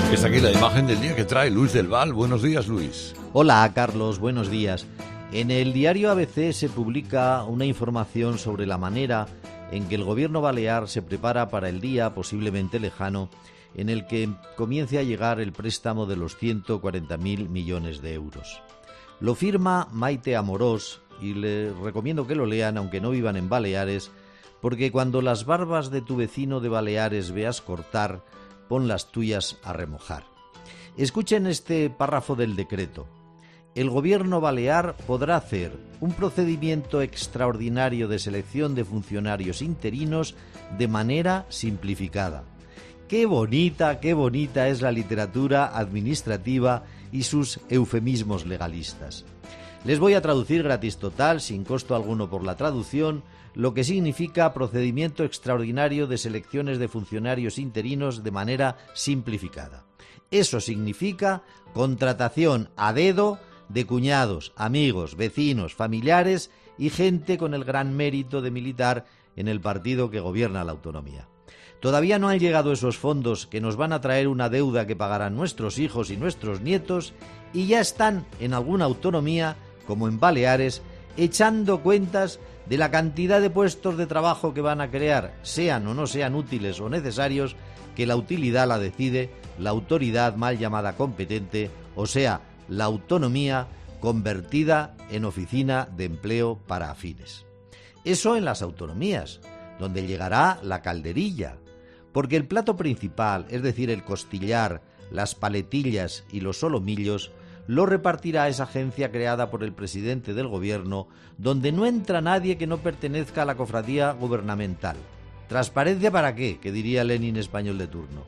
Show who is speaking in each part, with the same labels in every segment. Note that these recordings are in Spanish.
Speaker 1: Está aquí la imagen del día que trae Luis del Val. Buenos días, Luis.
Speaker 2: Hola, Carlos, buenos días. En el diario ABC se publica una información sobre la manera en que el gobierno balear se prepara para el día, posiblemente lejano, en el que comience a llegar el préstamo de los 140.000 millones de euros. Lo firma Maite Amorós y le recomiendo que lo lean, aunque no vivan en Baleares, porque cuando las barbas de tu vecino de Baleares veas cortar, pon las tuyas a remojar. Escuchen este párrafo del decreto. El gobierno balear podrá hacer un procedimiento extraordinario de selección de funcionarios interinos de manera simplificada. Qué bonita es la literatura administrativa y sus eufemismos legalistas. Les voy a traducir gratis total, sin costo alguno por la traducción, lo que significa procedimiento extraordinario de selecciones de funcionarios interinos de manera simplificada. Eso significa contratación a dedo de cuñados, amigos, vecinos, familiares y gente con el gran mérito de militar en el partido que gobierna la autonomía. Todavía no han llegado esos fondos que nos van a traer una deuda que pagarán nuestros hijos y nuestros nietos y ya están en alguna autonomía, como en Baleares, echando cuentas de la cantidad de puestos de trabajo que van a crear, sean o no sean útiles o necesarios, que la utilidad la decide la autoridad mal llamada competente, o sea, la autonomía convertida en oficina de empleo para afines. Eso en las autonomías, donde llegará la calderilla, porque el plato principal, es decir, el costillar, las paletillas y los solomillos, lo repartirá esa agencia creada por el presidente del gobierno, donde no entra nadie que no pertenezca a la cofradía gubernamental. ¿Transparencia para qué?, que diría Lenin español de turno.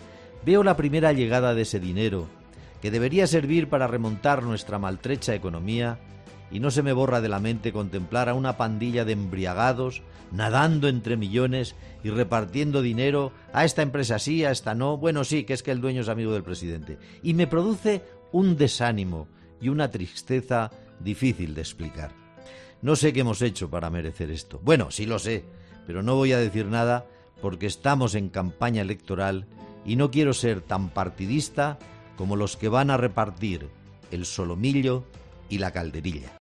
Speaker 2: Veo la primera llegada de ese dinero, que debería servir para remontar nuestra maltrecha economía, y no se me borra de la mente contemplar a una pandilla de embriagados nadando entre millones y repartiendo dinero a esta empresa sí, a esta no. Bueno, sí, que es que el dueño es amigo del presidente. Y me produce un desánimo y una tristeza difícil de explicar. No sé qué hemos hecho para merecer esto. Bueno, sí lo sé, pero no voy a decir nada porque estamos en campaña electoral y no quiero ser tan partidista como los que van a repartir el solomillo y la calderilla.